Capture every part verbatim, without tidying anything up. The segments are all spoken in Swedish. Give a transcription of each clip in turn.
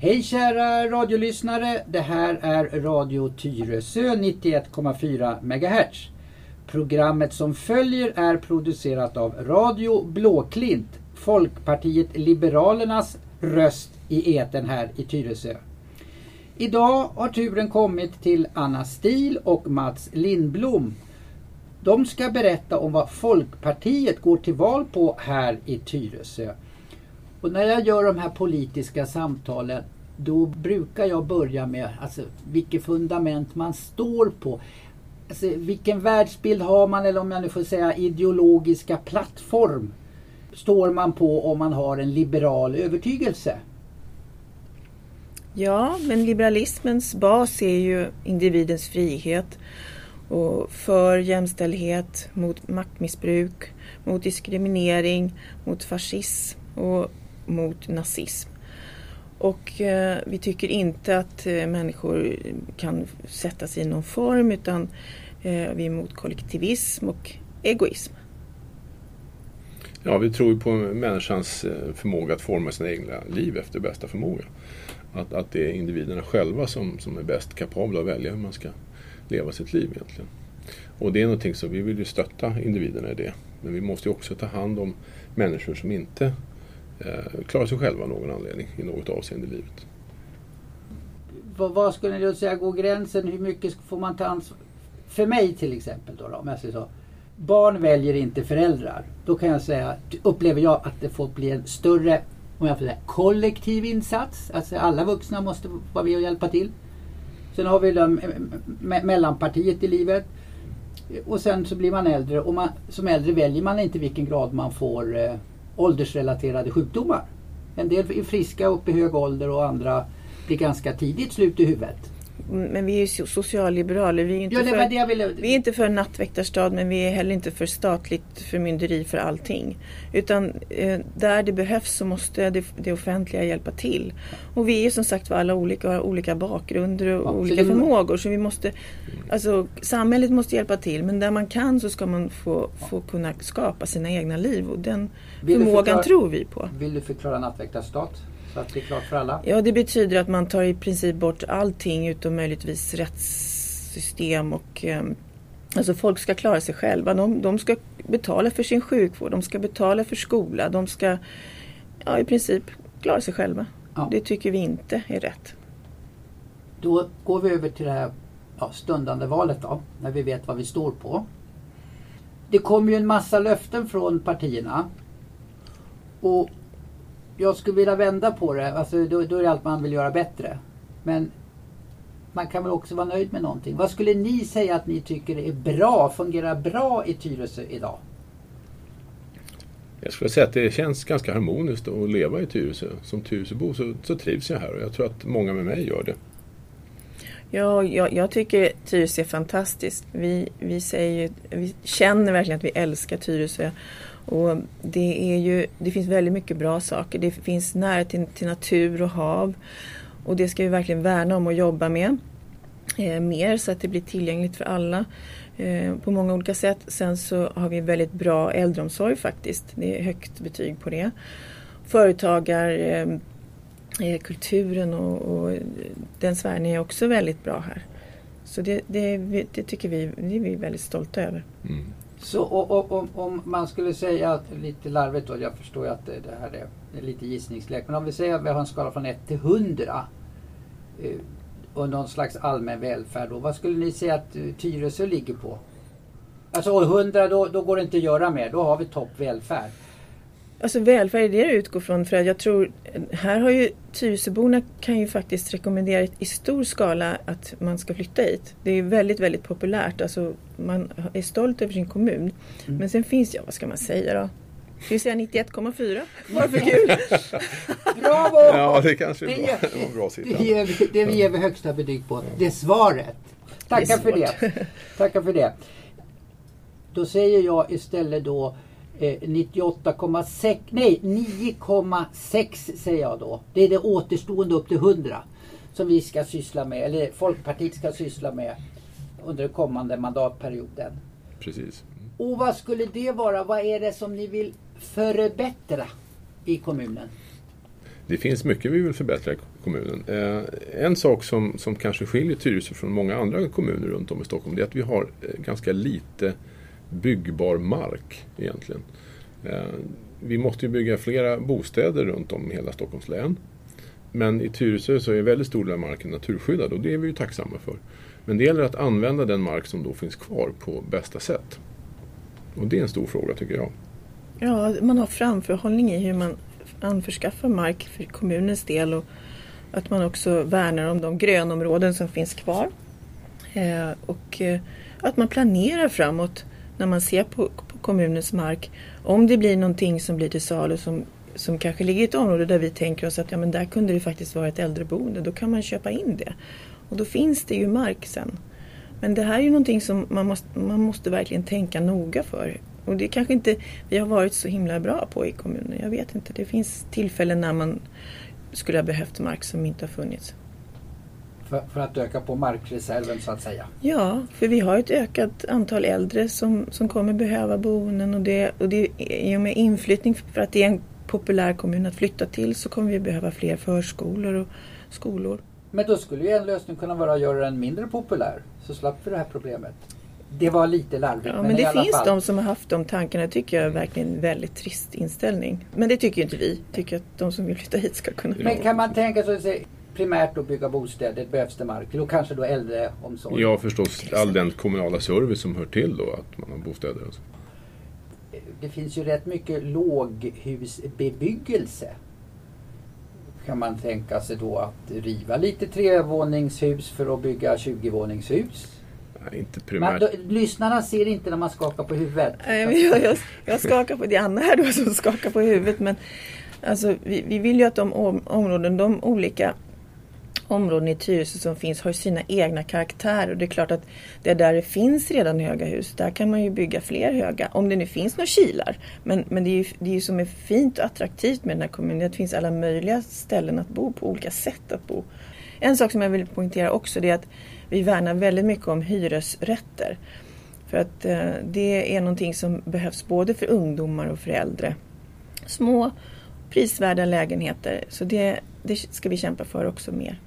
Hej kära radiolyssnare, det här är Radio Tyresö nittioett komma fyra megahertz. Programmet som följer är producerat av Radio Blåklint, Folkpartiet Liberalernas röst i etern här i Tyresö. Idag har turen kommit till Anna Stil och Mats Lindblom. De ska berätta om vad Folkpartiet går till val på här i Tyresö. Och när jag gör de här politiska samtalen, då brukar jag börja med alltså, vilket fundament man står på. Alltså, vilken världsbild har man, eller om jag nu får säga ideologiska plattform står man på om man har en liberal övertygelse? Ja, men liberalismens bas är ju individens frihet och för jämställdhet, mot maktmissbruk, mot diskriminering, mot fascism och mot nazism. Och eh, vi tycker inte att eh, människor kan sättas i någon form, utan eh, vi är emot kollektivism och egoism. Ja, vi tror ju på människans förmåga att forma sina egna liv efter bästa förmåga. Att, att det är individerna själva som, som är bäst kapabla att välja hur man ska leva sitt liv egentligen. Och det är någonting som vi vill ju stötta individerna i det. Men vi måste ju också ta hand om människor som inte eh, klarar sig själva av någon anledning i något avseende i livet. Vad, vad skulle ni då säga går gränsen? Hur mycket får man ta ansvar? För mig till exempel då, då om jag säger så. Barn väljer inte föräldrar. Då kan jag säga, upplever jag att det får bli en större, om jag får säga, kollektiv insats. Alltså alla vuxna måste vara med och hjälpa till. Sen har vi de, me- mellanpartiet i livet. Och sen så blir man äldre. Och man, som äldre väljer man inte vilken grad man får eh, åldersrelaterade sjukdomar. En del är friska upp i hög ålder och andra blir ganska tidigt slut i huvudet. Men vi är ju socialliberaler. Vi är inte, ja, det för, det jag ville... vi är inte för nattväktarstad, men vi är heller inte för statligt förmynderi för allting. Utan eh, där det behövs så måste det, det offentliga hjälpa till. Och vi är som sagt alla olika, har olika bakgrunder och ja, olika det... förmågor. Så vi måste, alltså, samhället måste hjälpa till, men där man kan så ska man få, få kunna skapa sina egna liv. Och den vill förmågan förklara, tror vi på. Vill du förklara nattväktarstat? Så att det är klart för alla. Ja, det betyder att man tar i princip bort allting utom möjligtvis rättssystem och eh, alltså folk ska klara sig själva. De, de ska betala för sin sjukvård, de ska betala för skola, de ska ja, i princip klara sig själva. Ja. Det tycker vi inte är rätt. Då går vi över till det här ja, stundande valet då, när vi vet vad vi står på. Det kommer ju en massa löften från partierna och jag skulle vilja vända på det. Alltså, då, då är det allt man vill göra bättre. Men man kan väl också vara nöjd med någonting. Vad skulle ni säga att ni tycker är bra, fungerar bra i Tyresö idag? Jag skulle säga att det känns ganska harmoniskt att leva i Tyresö. Som Tyresöbo så, så trivs jag här och jag tror att många med mig gör det. Ja, jag, jag tycker Tyresö är fantastiskt. Vi, vi, säger, vi känner verkligen att vi älskar Tyresö. Och det, är ju, det finns väldigt mycket bra saker. Det finns nära till, till natur och hav. Och det ska vi verkligen värna om och jobba med. Eh, mer så att det blir tillgängligt för alla. Eh, på många olika sätt. Sen så har vi väldigt bra äldreomsorg faktiskt. Det är högt betyg på det. Företagar, eh, kulturen och, och den sfären är också väldigt bra här. Så det, det, det tycker vi, det är vi väldigt stolta över. Mm. Så och, och, om, om man skulle säga att, lite larvigt då, jag förstår ju att det, det här är, är lite gissningslek, men om vi säger att vi har en skala från ett till hundra eh, och någon slags allmän välfärd då, vad skulle ni säga att uh, Tyresö ligger på? Alltså hundra då, då går det inte att göra mer, då har vi topp välfärd. Alltså välfärd är det jag utgår från, för att jag tror, här har ju Tyresöborna kan ju faktiskt rekommendera i stor skala att man ska flytta hit. Det är väldigt, väldigt populärt, alltså man är stolt över sin kommun. Mm. Men sen finns det, ja, vad ska man säga då? Ska vi säga nittioett komma fyra? Varför kul? Bravo! Ja, det kanske är bra. Det var bra det, ger, det vi ger vi högsta betyg på. Det är svaret. Tackar för det. Tackar för det. Då säger jag istället då eh, nittioåtta komma sex, nej nio komma sex säger jag då. Det är det återstående upp till hundra som vi ska syssla med, eller Folkpartiet ska syssla med under den kommande mandatperioden. Precis. Och vad skulle det vara? Vad är det som ni vill förbättra i kommunen? det finns mycket vi vill förbättra i kommunen. Eh, en sak som, som kanske skiljer Tyresö från många andra kommuner runt om i Stockholm, det är att vi har eh, ganska lite byggbar mark egentligen. Eh, vi måste ju bygga flera bostäder runt om i hela Stockholms län. Men i Tyresö så är väldigt stor del av marken naturskyddad och det är vi ju tacksamma för. Men det gäller att använda den mark som då finns kvar på bästa sätt. Och det är en stor fråga tycker jag. Ja, man har framförhållning i hur man anförskaffar mark för kommunens del och att man också värnar om de grönområden som finns kvar. Eh, och eh, att man planerar framåt när man ser på, på kommunens mark. Om det blir någonting som blir till salu som, som kanske ligger i ett område där vi tänker oss att ja, men där kunde det faktiskt vara ett äldreboende, då kan man köpa in det. Och då finns det ju mark sen. Men det här är ju någonting som man måste, man måste verkligen tänka noga för. Och det kanske inte vi har varit så himla bra på i kommunen. Jag vet inte. Det finns tillfällen när man skulle ha behövt mark som inte har funnits. För, för att öka på markreserven så att säga. Ja, för vi har ett ökat antal äldre som, som kommer behöva boenden. Och det, och det i och med inflyttning, för att det är en populär kommun att flytta till, så kommer vi behöva fler förskolor och skolor. Men då skulle ju en lösning kunna vara att göra den mindre populär. Så slapp vi det här problemet. Det var lite larvigt. Ja, men, men i det alla finns fall. de som har haft de tankarna, tycker jag är verkligen en väldigt trist inställning. Men det tycker ju inte vi. Tycker att de som vill flytta hit ska kunna. Men kan man tänka sig att säga, primärt att bygga bostäder, behövs det mark? Då kanske då äldreomsorg. Ja, förstås all den kommunala service som hör till då att man har bostäder. Alltså. Det finns ju rätt mycket låghusbebyggelse. Kan man tänka sig då att riva lite trevåningshus för att bygga tjugovåningshus? Nej, inte primärt. Man, då, lyssnarna ser inte när man skakar på huvudet. Nej, men jag, jag, jag skakar på det Anna här då som skakar på huvudet. Men alltså, vi, vi vill ju att de om, områden, de olika områden i Tyresö som finns har sina egna karaktärer. Och det är klart att det där det finns redan höga hus, där kan man ju bygga fler höga. Om det nu finns några kilar. Men, men det är ju det är ju som är fint och attraktivt med den här kommunen. Det finns alla möjliga ställen att bo på, olika sätt att bo. En sak som jag vill poängtera också, det är att vi värnar väldigt mycket om hyresrätter. För att eh, det är någonting som behövs både för ungdomar och för äldre. Små prisvärda lägenheter. Så det, det ska vi kämpa för också mer.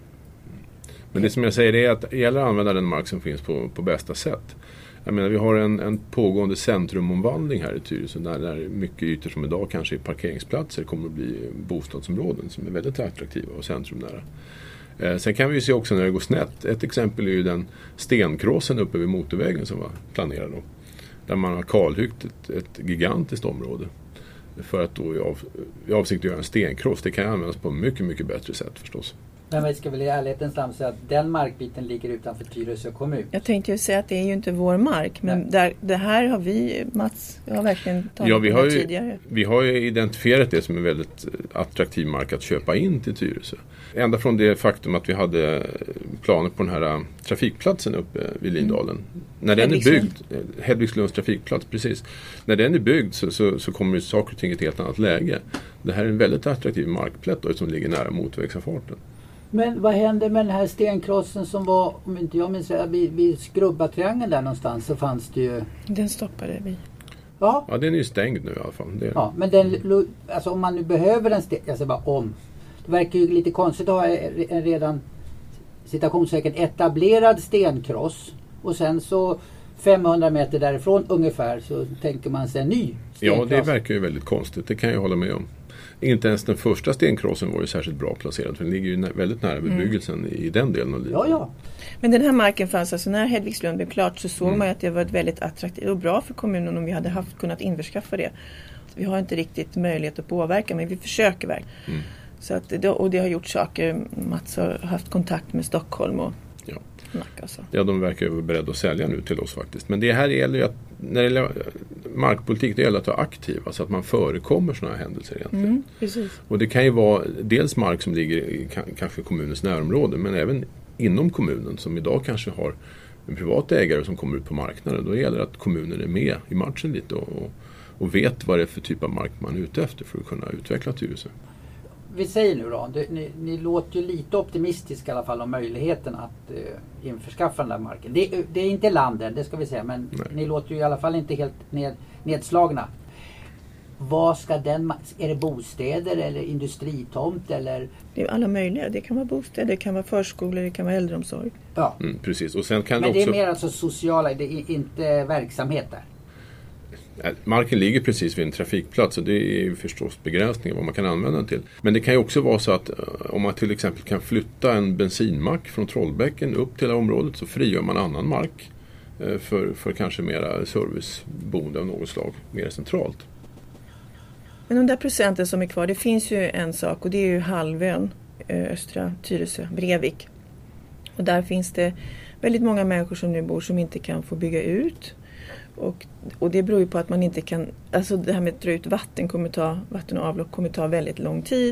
Men det som jag säger är att det gäller att använda den mark som finns på, på bästa sätt. Jag menar, vi har en, en pågående centrumomvandling här i Tyresö där, där mycket ytor som idag kanske är parkeringsplatser kommer att bli bostadsområden som är väldigt attraktiva och centrumnära. Eh, sen kan vi ju se också när det går snett. Ett exempel är ju den stenkrossen uppe vid motorvägen som var planerad då. Där man har kalhyggt ett, ett gigantiskt område. För att då i, av, i avsikt att göra en stenkross. Det kan användas på mycket, mycket bättre sätt förstås. Men vi ska väl i ärlighetens namn säga att den markbiten ligger utanför Tyresö kommun. Jag tänkte ju säga att det är ju inte vår mark. Men där, det här har vi, Mats, jag har verkligen tagit ja, vi har det ju, tidigare. Vi har ju identifierat det som en väldigt attraktiv mark att köpa in till Tyresö. Ända från det faktum att vi hade planer på den här trafikplatsen uppe vid Lindalen. Mm. När den är byggd, Hedvigslunds trafikplats, precis. När den är byggd så, så, så kommer saker och ting i ett helt annat läge. Det här är en väldigt attraktiv markplätt då, som ligger nära motorvägsavfarten. Men vad hände med den här stenkrossen som var, om inte jag minns rätt, vid, vid Skrubbatriangeln där någonstans så fanns det ju... Den stoppade vi. Ja. Ja, den är ju stängd nu i alla fall. Det är... Ja, men den, alltså om man nu behöver en sten, jag säger bara om. Det verkar ju lite konstigt att ha en redan citationssäkert etablerad stenkross och sen så femhundra meter därifrån ungefär så tänker man sig en ny stenkross. Ja, det verkar ju väldigt konstigt. Det kan jag hålla med om. Inte ens den första stenkrossen var ju särskilt bra placerad för den ligger ju nä- väldigt nära bebyggelsen mm. i den delen av livet. Ja, ja. Men den här marken fanns alltså när Hedvigslund blev klart så såg mm. man att det var ett väldigt attraktivt och bra för kommunen om vi hade haft kunnat införskaffa det. Vi har inte riktigt möjlighet att påverka men vi försöker verkligen. Mm. Så att det, och det har gjort saker. Mats har haft kontakt med Stockholm och ja. Nacka och så. Ja, de verkar ju vara beredda att sälja nu till oss faktiskt. Men det här gäller ju att när det gäller markpolitik, det gäller att vara aktiv. Alltså att man förekommer sådana här händelser egentligen. Mm, precis. Och det kan ju vara dels mark som ligger i kanske kommunens närområde men även inom kommunen som idag kanske har en privat ägare som kommer ut på marknaden. Då gäller det att kommunen är med i matchen lite och, och vet vad det är för typ av mark man är ute efter för att kunna utveckla Tyresö. Vi säger nu då, det, ni, ni låter ju lite optimistiska i alla fall om möjligheten att eh, införskaffa den där marken. Det, det är inte landen, det ska vi säga, men Nej. Ni låter ju i alla fall inte helt ned, nedslagna. vad ska den, är det bostäder eller industritomt eller? Det är alla möjliga. Det kan vara bostäder, det kan vara förskolor, det kan vara äldreomsorg. Ja. Mm, precis. Och sen kan Men det, det också... är mer alltså sociala, det är inte verksamheter. Marken ligger precis vid en trafikplats och det är ju förstås begränsningar vad man kan använda den till. Men det kan ju också vara så att om man till exempel kan flytta en bensinmack från Trollbäcken upp till det här området så frigör man annan mark för, för kanske mera serviceboende av något slag, mer centralt. Men de där procenten som är kvar, det finns ju en sak och det är ju halvön, östra Tyresö, Brevik. Och där finns det väldigt många människor som nu bor som inte kan få bygga ut. Och, och det beror ju på att man inte kan, alltså det här med att dra ut vatten kommer ta, vatten och avlopp kommer ta väldigt lång tid.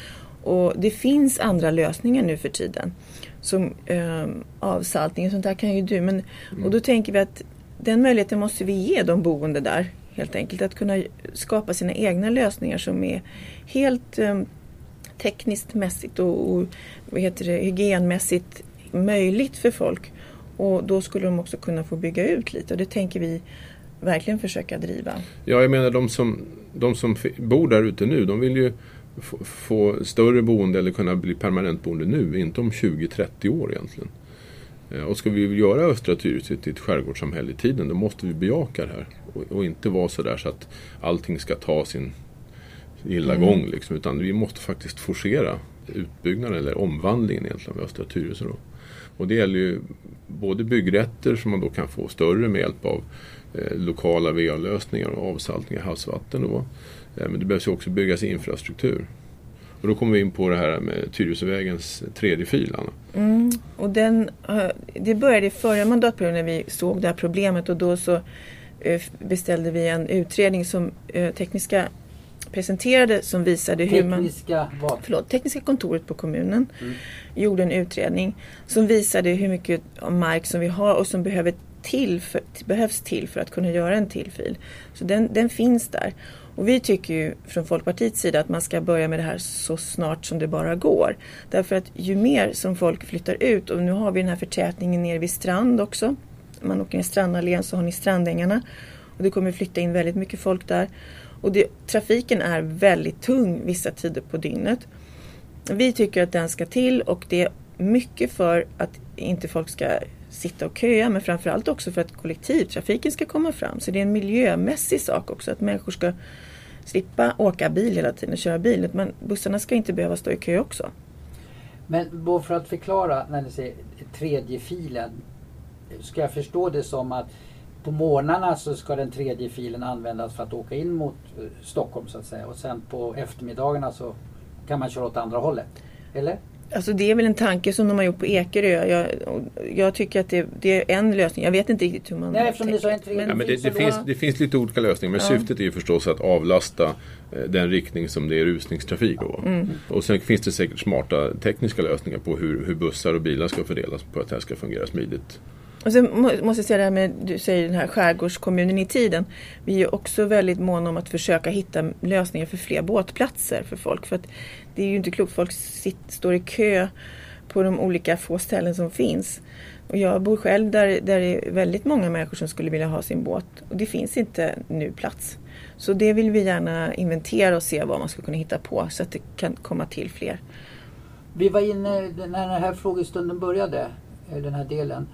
Och det finns andra lösningar nu för tiden. Som eh, avsaltning och sånt där kan ju du. Men, mm. Och då tänker vi att den möjligheten måste vi ge de boende där. Helt enkelt att kunna skapa sina egna lösningar som är helt eh, tekniskt mässigt och, och vad heter det, hygienmässigt möjligt för folk. Och då skulle de också kunna få bygga ut lite och det tänker vi verkligen försöka driva. Ja, jag menar de som, de som bor där ute nu, de vill ju få, få större boende eller kunna bli permanent boende nu, inte om tjugo till trettio år egentligen. Och ska vi göra Östra Tyresö till ett skärgårdssamhälle i tiden, då måste vi bejaka det här. Och, och inte vara så där så att allting ska ta sin illa mm. gång liksom, utan vi måste faktiskt forcera utbyggnaden eller omvandlingen egentligen av Östra Tyresö då. Och det gäller ju både byggrätter som man då kan få större med hjälp av eh, lokala V A-lösningar och avsaltning av havsvatten då. Eh, men det behövs ju också byggas infrastruktur. Och då kommer vi in på det här med Tyresövägens tredje fil, Anna. Mm, och den, det började i förra mandatperioden när vi såg det här problemet och då så beställde vi en utredning som tekniska presenterade som visade hur man... Tekniska vad? Förlåt, tekniska kontoret på kommunen mm. gjorde en utredning som visade hur mycket mark som vi har och som behöver till för, behövs till för att kunna göra en till fil. Så den, den finns där. Och vi tycker ju från Folkpartiets sida att man ska börja med det här så snart som det bara går. Därför att ju mer som folk flyttar ut, och nu har vi den här förtätningen ner vid strand också. Man åker ner strandallén så har ni strandängarna. Och det kommer flytta in väldigt mycket folk där. Och det, trafiken är väldigt tung vissa tider på dygnet. Vi tycker att den ska till och det är mycket för att inte folk ska sitta och köa, men framförallt också för att kollektivtrafiken ska komma fram. Så det är en miljömässig sak också att människor ska slippa åka bil hela tiden och köra bil. Men bussarna ska inte behöva stå i kö också. Men bara för att förklara när ni säger tredje filen, ska jag förstå det som att på morgnarna så ska den tredje filen användas för att åka in mot Stockholm så att säga, och sen på eftermiddagarna så kan man köra åt andra hållet, eller? Alltså det är väl en tanke som de har gjort på Ekerö. Jag, jag tycker att det, det är en lösning. Jag vet inte riktigt hur man... Nej, eftersom det, så en tredje ja, men det, det, då... finns, det finns lite olika lösningar. Men ja. Syftet är ju förstås att avlasta eh, den riktning som det är rusningstrafik då. Mm. Och sen finns det säkert smarta tekniska lösningar på hur, hur bussar och bilar ska fördelas på att det här ska fungera smidigt. Och sen måste jag säga det här med, du säger den här skärgårdskommunen i tiden. Vi är också väldigt måna om att försöka hitta lösningar för fler båtplatser för folk. För att det är ju inte klokt, folk sitter, står i kö på de olika få ställen som finns. Och jag bor själv där, där det är väldigt många människor som skulle vilja ha sin båt. Och det finns inte nu plats. Så det vill vi gärna inventera och se vad man ska kunna hitta på så att det kan komma till fler. Vi var inne när den här frågestunden började, den här delen.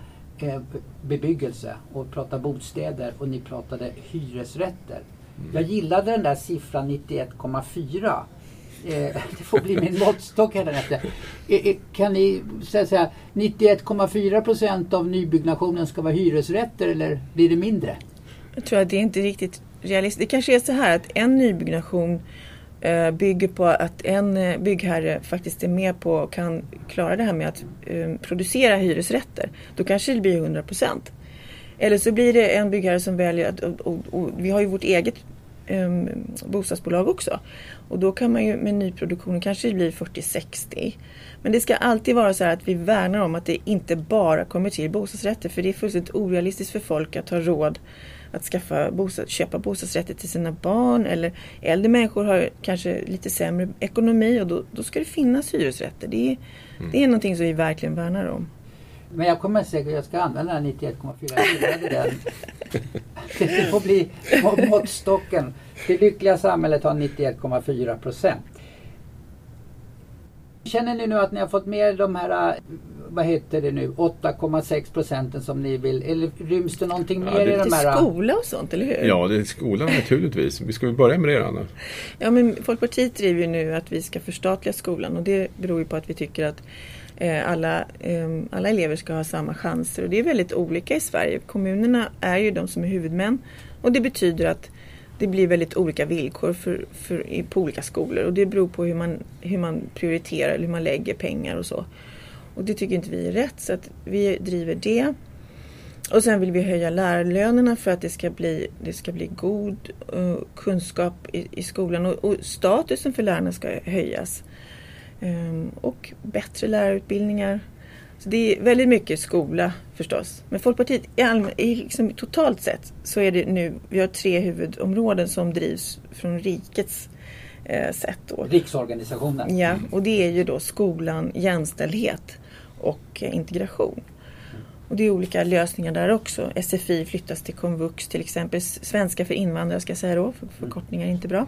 Bebyggelse och prata bostäder och ni pratade hyresrätter. Mm. Jag gillade den där siffran nittioett komma fyra. Eh, det får bli min måttstock här därefter. Eh, kan ni säga nittioett komma fyra procent av nybyggnationen ska vara hyresrätter eller blir det mindre? Jag tror att det är inte riktigt realistiskt. Det kanske är så här att en nybyggnation bygger på att en byggherre faktiskt är med på och kan klara det här med att um, producera hyresrätter. Då kanske det blir hundra procent. Eller så blir det en byggherre som väljer att, och, och, och vi har ju vårt eget um, bostadsbolag också. Och då kan man ju med nyproduktionen kanske det blir fyrtio sextio. Men det ska alltid vara så här att vi värnar om att det inte bara kommer till bostadsrätter. För det är fullständigt orealistiskt för folk att ha råd att skaffa bostad, köpa bostadsrätter till sina barn, eller äldre människor har kanske lite sämre ekonomi och då, då ska det finnas hyresrätter. Det är, mm. det är någonting som vi verkligen värnar om. Men jag kommer säkert, jag ska använda den nittioett komma fyra. Det får bli måttstocken. Det lyckliga samhället har nittioett komma fyra procent. Känner ni nu att ni har fått med de här, vad heter det nu, åtta komma sex procenten som ni vill? Eller ryms det någonting Ja, mer det, i de här? Det är skola och sånt, eller hur? Ja, det är skolan naturligtvis. Vi ska väl börja med det, Anna? Ja, men Folkpartiet driver ju nu att vi ska förstatliga skolan, och det beror ju på att vi tycker att eh, alla, eh, alla elever ska ha samma chanser, och det är väldigt olika i Sverige. Kommunerna är ju de som är huvudmän, och det betyder att det blir väldigt olika villkor för, för, på olika skolor, och det beror på hur man, hur man prioriterar eller hur man lägger pengar och så. Och det tycker inte vi är rätt, så att vi driver det. Och sen vill vi höja lärarlönerna för att det ska bli, det ska bli god uh, kunskap i, i skolan, och, och statusen för lärarna ska höjas. Um, och bättre lärarutbildningar. Så det är väldigt mycket skola förstås. Men Folkpartiet i allmän, i liksom, totalt sett så är det nu, vi har tre huvudområden som drivs från rikets eh, sätt. Då. Riksorganisationen. Ja, och det är ju då skolan, jämställdhet och eh, integration. Och det är olika lösningar där också. S F I flyttas till komvux till exempel. Svenska för invandrare ska jag säga då, för förkortningar är inte bra.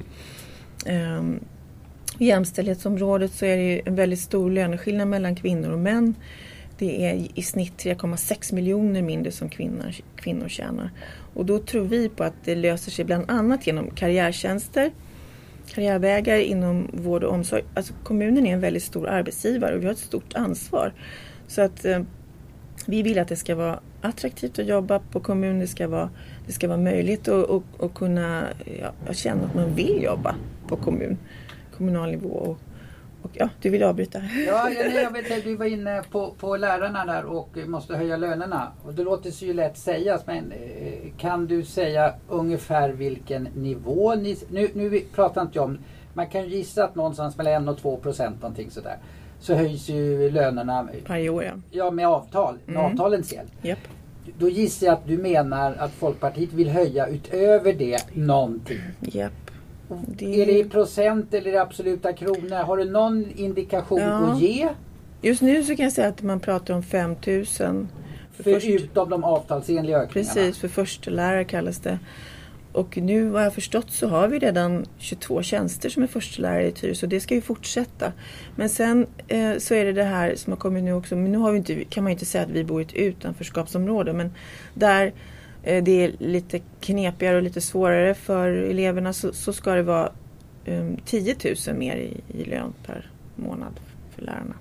Um, I jämställdhetsområdet så är det ju en väldigt stor löneskillnad mellan kvinnor och män. Det är i snitt tre komma sex miljoner mindre som kvinnor, kvinnor tjänar. Och då tror vi på att det löser sig bland annat genom karriärtjänster, karriärvägar inom vård och omsorg. Alltså kommunen är en väldigt stor arbetsgivare och vi har ett stort ansvar. Så att eh, vi vill att det ska vara attraktivt att jobba på kommunen. Det ska vara, det ska vara möjligt att, att, att kunna ja, känna att man vill jobba på kommun, kommunal nivå. Och, och ja, du vill avbryta. Ja, jag vet att du var inne på, på lärarna där och måste höja lönerna. Och det låter sig ju lätt sägas, men kan du säga ungefär vilken nivå ni... Nu, nu pratar inte jag om... Man kan gissa att någonstans mellan en och två procent någonting sådär. Så höjs ju lönerna... Varje år, ja. Ja, med avtal. Med Mm. avtalens hjälp. Yep. Då gissar jag att du menar att Folkpartiet vill höja utöver det någonting. Japp. Det... Är det i procent eller i absoluta kronor? Har du någon indikation Ja. att ge? Just nu så kan jag säga att man pratar om fem tusen. För först... Förutom de avtalsenliga ökningarna. Precis, för förstelärare kallas det. Och nu vad jag förstått så har vi redan tjugotvå tjänster som är förstelärare i Tyresö. Så det ska ju fortsätta. Men sen eh, så är det det här som har kommit nu också. Men nu har vi inte, kan man ju inte säga att vi bor i ett utanförskapsområde. Men där eh, det är lite knepigare och lite svårare för eleverna så, så ska det vara eh, tio tusen mer i, i lön per månad för lärarna.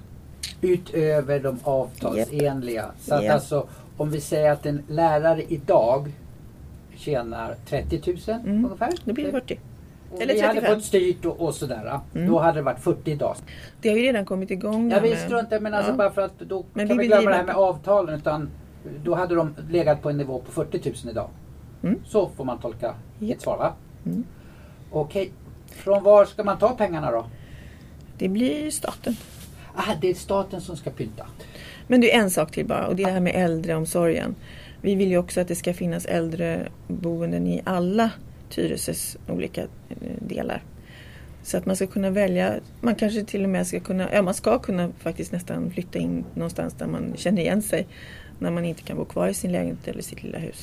Utöver de avtalsenliga. Yep. Så att Yep. alltså om vi säger att en lärare idag tjänar trettio tusen Mm. ungefär. Då blir det fyrtio. Och Eller vi hade trettiofem. fått styrt och, och sådär. Mm. Då hade det varit fyrtio idag. Det har ju redan kommit igång. Jag där visste med- inte, men alltså Ja. bara för att då Men kan vi vi vill glömma det driva här med avtalen. Utan då hade de legat på en nivå på fyrtio tusen idag. Mm. Så får man tolka Japp. ett svar, va? Mm. Okej. Från var ska man ta pengarna då? Det blir staten. Ah, det är staten som ska pynta. Men det är en sak till bara, och det är det här med äldreomsorgen. Vi vill ju också att det ska finnas äldreboenden i alla Tyresös olika eh, delar. Så att man ska kunna välja, man kanske till och med ska kunna, ja man ska kunna faktiskt nästan flytta in någonstans där man känner igen sig. När man inte kan bo kvar i sin lägenhet eller sitt lilla hus.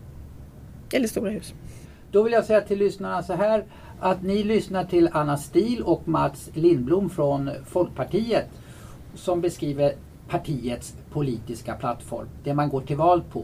Eller stora hus. Då vill jag säga till lyssnarna så här att ni lyssnar till Anna Stil och Mats Lindblom från Folkpartiet som beskriver partiets politiska plattform, det man går till val på.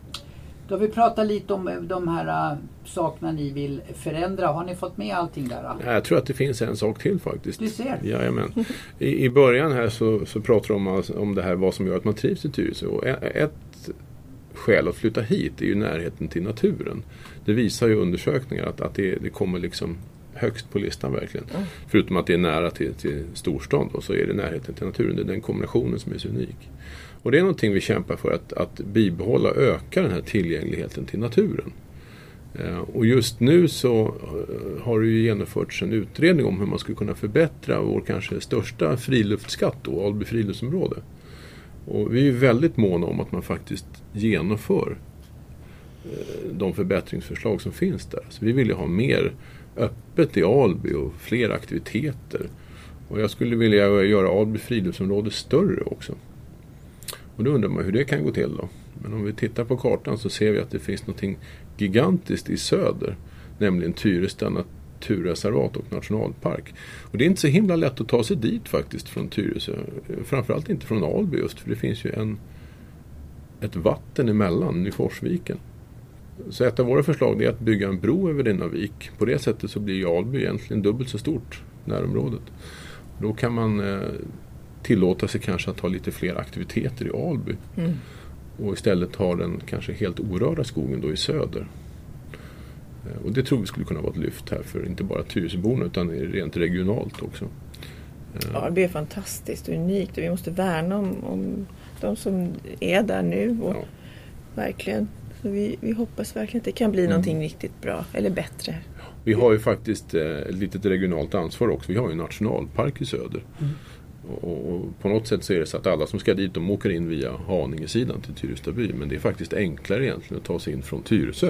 Då har vi pratat lite om de här uh, sakerna ni vill förändra. Har ni fått med allting där? Uh? Jag tror att det finns en sak till faktiskt. Du ser. Jajamän. I, I början här så, så pratar de om, alltså, om det här vad som gör att man trivs i Tyresö. Och ett skäl att flytta hit är ju närheten till naturen. Det visar ju undersökningar att, att det, det kommer liksom högst på listan verkligen. Mm. Förutom att det är nära till, till storstad då, så är det närheten till naturen. Det är den kombinationen som är så unik. Och det är någonting vi kämpar för att, att bibehålla och öka den här tillgängligheten till naturen. Eh, och just nu så eh, har det ju genomförts en utredning om hur man skulle kunna förbättra vår kanske största friluftsskatt då, Alby friluftsområde. Och vi är väldigt måna om att man faktiskt genomför eh, de förbättringsförslag som finns där. Så vi vill ju ha mer öppet i Alby och fler aktiviteter. Och jag skulle vilja göra Alby friluftsområde större också. Och då undrar man hur det kan gå till då. Men om vi tittar på kartan så ser vi att det finns något gigantiskt i söder. Nämligen Tyresta naturreservat och nationalpark. Och det är inte så himla lätt att ta sig dit faktiskt från Tyresö. Framförallt inte från Alby just, för det finns ju en, ett vatten emellan Nyforsviken. Så ett av våra förslag är att bygga en bro över denna vik. På det sättet så blir ju Alby egentligen dubbelt så stort närområdet. Då kan man eh, tillåta sig kanske att ha lite fler aktiviteter i Alby. Mm. Och istället ha den kanske helt orörda skogen då i söder. Eh, och det tror vi skulle kunna vara ett lyft här för inte bara Tyresöborna utan rent regionalt också. Eh. Ja, det är fantastiskt och unikt och vi måste värna om, om de som är där nu. Och ja. Verkligen. Så vi, vi hoppas verkligen att det kan bli mm. någonting riktigt bra eller bättre. Vi har ju faktiskt eh, ett litet regionalt ansvar också. Vi har ju en nationalpark i söder. Mm. Och, och på något sätt så är det så att alla som ska dit de åker in via Haninge-sidan till Tyrestaby. Men det är faktiskt enklare egentligen att ta sig in från Tyresö.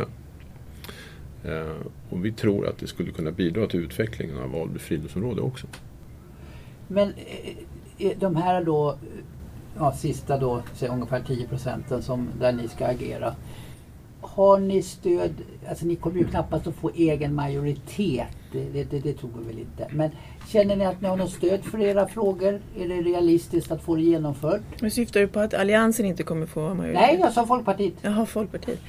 Eh, och vi tror att det skulle kunna bidra till utvecklingen av Alby friluftsområde också. Men eh, de här då, ja, sista då, säg ungefär tio procenten som där ni ska agera. Har ni stöd, alltså ni kommer ju knappast att få egen majoritet, det, det, det tror vi väl inte. Men känner ni att ni har något stöd för era frågor? Är det realistiskt att få det genomfört? Men syftar du på att Alliansen inte kommer få majoritet? Nej, jag sa Folkpartiet. Jaha, Folkpartiet.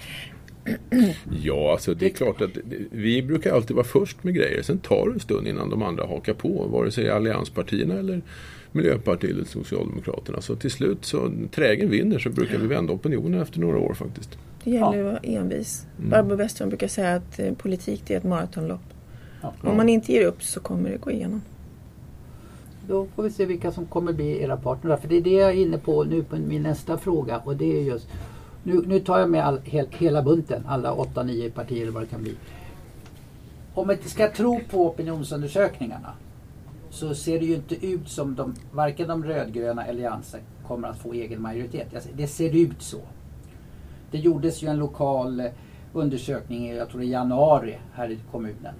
Ja, alltså det är klart att vi brukar alltid vara först med grejer. Sen tar det en stund innan de andra hakar på, vare sig allianspartierna eller Miljöpartiet eller Socialdemokraterna. Så till slut så trägen vinner så brukar vi vända opinionen efter några år faktiskt. Det gäller ja. att vara envis. Mm. Barbro Westerholm brukar säga att eh, politik det är ett maratonlopp. Ja. Om man inte ger upp så kommer det gå igenom. Då får vi se vilka som kommer bli era partner. För det är det jag är inne på nu på min nästa fråga. Och det är just, nu, nu tar jag med all, helt, hela bunten, alla åtta, nio partier eller vad det kan bli. Om man inte ska tro på opinionsundersökningarna så ser det ju inte ut som de, varken de rödgröna eller alliansen kommer att få egen majoritet. Det ser ut så. Det gjordes ju en lokal undersökning, jag tror i januari här i kommunen.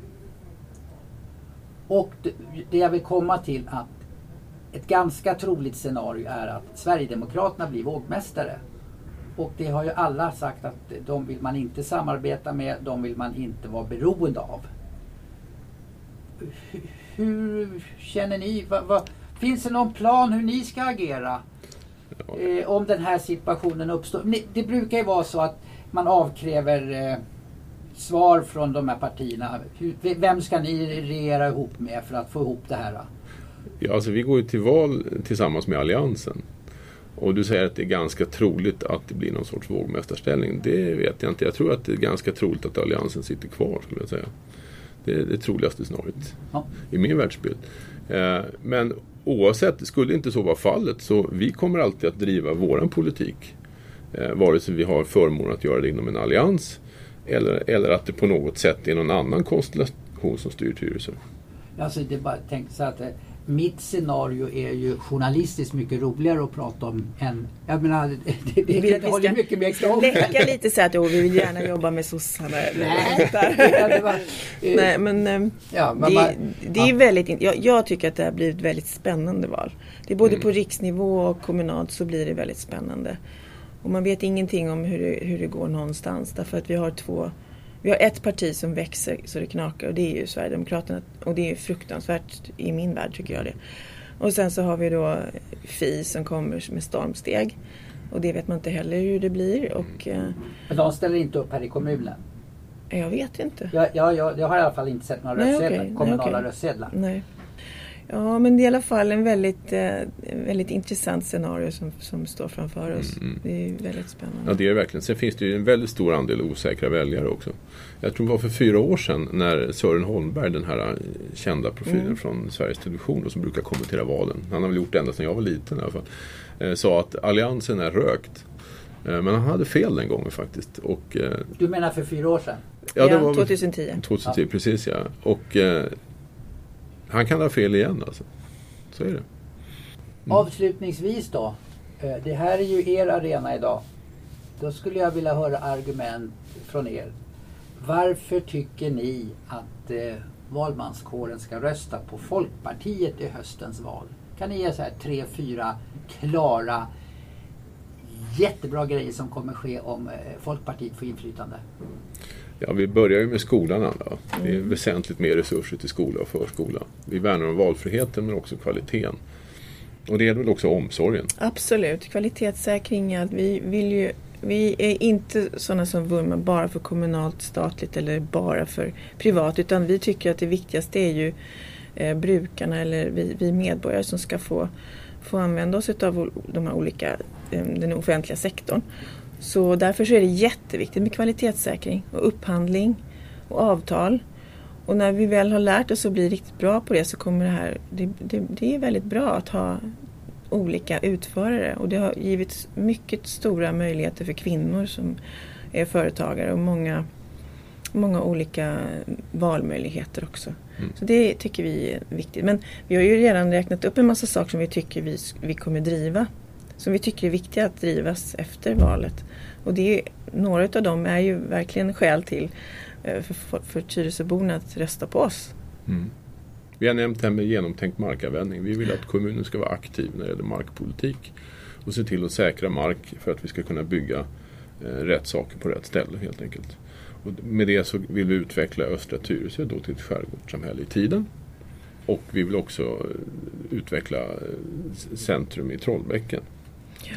Och det, det jag vill komma till att ett ganska troligt scenario är att Sverigedemokraterna blir vågmästare. Och det har ju alla sagt att de vill man inte samarbeta med, de vill man inte vara beroende av. Hur känner ni? Va, va, finns det någon plan hur ni ska agera eh, om den här situationen uppstår? Ni, det brukar ju vara så att man avkräver eh, svar från de här partierna. Hur, vem ska ni regera ihop med för att få ihop det här? Ja, alltså vi går ju till val tillsammans med Alliansen. Och du säger att det är ganska troligt att det blir någon sorts vågmästarställning. Det vet jag inte. Jag tror att det är ganska troligt att Alliansen sitter kvar, skulle jag säga. Det är det troligaste scenariot ja. i min världsbild. Eh, men oavsett, skulle inte så vara fallet så vi kommer alltid att driva våran politik. Eh, vare sig vi har förmånen att göra det inom en allians eller, eller att det på något sätt är någon annan konstellation som styr Tyresö. Alltså det är bara tänkt så att mitt scenario är ju journalistiskt mycket roligare att prata om än, jag menar, det, det, det, det, det håller mycket mer krav. Läcka lite så att oh, vi vill gärna jobba med sossarna. Nej, det var, Nej, men, ja, men det, man, det är ja. väldigt, jag, jag tycker att det har blivit ett väldigt spännande val. Det är både mm. på riksnivå och kommunalt så blir det väldigt spännande. Och man vet ingenting om hur det, hur det går någonstans därför att vi har två Vi har ett parti som växer så det knakar och det är ju Sverigedemokraterna och det är fruktansvärt i min värld tycker jag det. Och sen så har vi då F I som kommer med stormsteg och det vet man inte heller hur det blir. Och, men de ställer inte upp här i kommunen? Jag vet inte. Jag, jag, jag, jag har i alla fall inte sett några Nej, röstsedlar, okay. kommunala Nej, okay. röstsedlar. Nej. Ja, men det är i alla fall en väldigt, eh, väldigt intressant scenario som, som står framför oss. Mm. Det är väldigt spännande. Ja, det är verkligen. Sen finns det ju en väldigt stor andel osäkra väljare också. Jag tror det var för fyra år sedan när Sören Holmberg, den här kända profilen mm. från Sveriges Television och som brukar kommentera valen, han har väl gjort det ända sedan jag var liten i alla fall, eh, sa att alliansen är rökt. Eh, men han hade fel den gången faktiskt. Och, eh, du menar för fyra år sedan? Ja, det ja var tjugohundratio. tjugohundratio, ja. Precis ja. Och eh, han kan ha fel igen alltså. Så är det. Mm. Avslutningsvis då. Det här är ju er arena idag. Då skulle jag vilja höra argument från er. Varför tycker ni att eh, valmanskåren ska rösta på Folkpartiet i höstens val? Kan ni ge så här tre, fyra klara jättebra grejer som kommer ske om Folkpartiet får inflytande? Ja, vi börjar ju med skolan. Då. Det är väsentligt mer resurser till skola och förskola. Vi värnar om valfriheten men också kvaliteten. Och det är väl också omsorgen. Absolut, kvalitetssäkring. Att vi vill ju Vi är inte sådana som vurmar bara för kommunalt, statligt eller bara för privat, utan vi tycker att det viktigaste är ju eh, brukarna eller vi, vi medborgare som ska få, få använda oss av de här olika, eh, den offentliga sektorn. Så därför så är det jätteviktigt med kvalitetssäkring och upphandling och avtal. Och när vi väl har lärt oss att bli riktigt bra på det så kommer det här, det, det, det är väldigt bra att ha olika utförare, och det har givit mycket stora möjligheter för kvinnor som är företagare och många, många olika valmöjligheter också. Mm. Så det tycker vi är viktigt. Men vi har ju redan räknat upp en massa saker som vi tycker vi, vi kommer driva, som vi tycker är viktiga att drivas efter valet. Och det är, några av dem är ju verkligen skäl till för, för, för Tyresöborna att rösta på oss. Mm. Vi har nämnt det här med genomtänkt markanvändning. Vi vill att kommunen ska vara aktiv när det gäller markpolitik och se till att säkra mark för att vi ska kunna bygga eh, rätt saker på rätt ställe helt enkelt. Och med det så vill vi utveckla östra Tyresö då till ett skärgårdssamhälle i tiden. Och vi vill också utveckla centrum i Trollbäcken. Ja.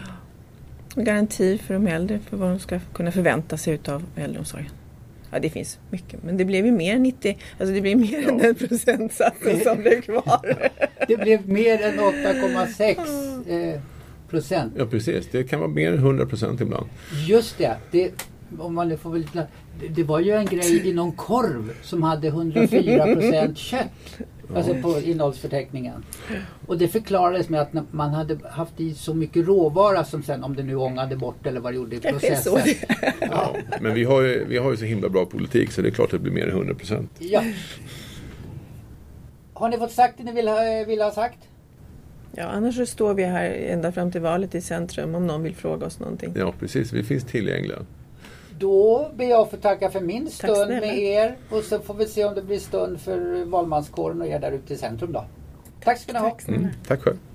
Och garanti för de äldre för vad de ska kunna förvänta sig av äldreomsorgen. Ja, det finns mycket. Men det blev ju mer än nittio, alltså det blev mer ja. än den procentsatsen som blev kvar. Det blev mer än åtta komma sex eh, procent. Ja, precis. Det kan vara mer än hundra procent ibland. Just det. Det, om man får väl, det, det var ju en grej i någon korv som hade hundrafyra procent kött. Alltså på innehållsförteckningen. Och det förklarades med att man hade haft i så mycket råvara som sen, om det nu ångade bort eller vad det gjorde i processen. Det ja, men vi har, ju, vi har ju så himla bra politik så det är klart att det blir mer än hundra procent. Ja. Har ni fått sagt det ni vill ha, vill ha sagt? Ja, annars så står vi här ända fram till valet i centrum om någon vill fråga oss någonting. Ja, precis. Vi finns tillgängliga. Då ber jag för tacka för min stund med er. Och så får vi se om det blir stund för valmanskåren och er där ute i centrum då. Tack ska ni ha. Mm, tack själv.